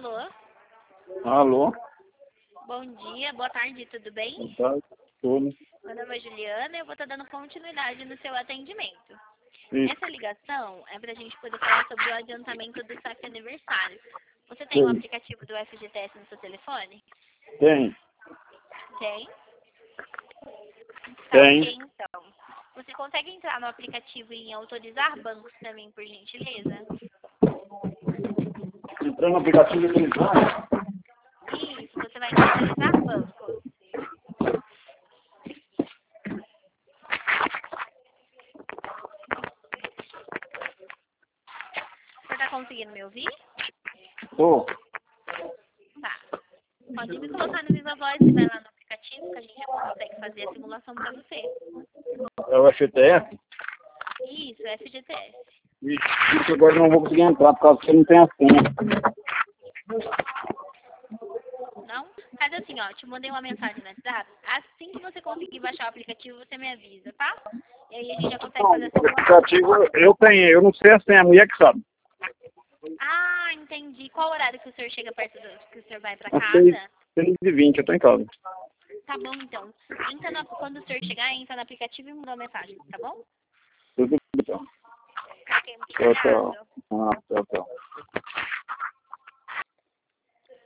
Alô? Alô? Bom dia, boa tarde, tudo bem? Boa tarde. Tudo. Meu nome é Juliana e eu vou estar dando continuidade no seu atendimento. Isso. Essa ligação é para a gente poder falar sobre o adiantamento do SAC aniversário. Você tem o Sim. aplicativo do FGTS no seu telefone? Tem. Tem? Tá, Tem. ok, então. Você consegue entrar no aplicativo e autorizar bancos também, por gentileza? Entrando no aplicativo de utilizar. Isso, você vai autorizar bancos. Você está conseguindo me ouvir? Tô. Tá. Pode me colocar no Viva Voz e vai lá no aplicativo que a gente já consegue fazer a simulação para você. É o FTF? Isso, FGTS. Ixi, agora não vou conseguir entrar por causa que não tem a senha. Não? Faz assim, ó, te mandei uma mensagem no WhatsApp. Assim que você conseguir baixar o aplicativo, você me avisa, tá? E aí a gente já consegue fazer a O simulação. aplicativo eu tenho, eu não sei a senha, a mulher que sabe. Ah, entendi. Qual horário que o senhor chega perto do que o senhor vai para Às casa? 6h20, eu tô em casa. Tá bom, então. Quando o senhor chegar, entra no aplicativo e manda uma mensagem, tá bom? Tudo bem, então. Ok, muito Tchau, tchau. obrigado. Ah, tchau, tchau.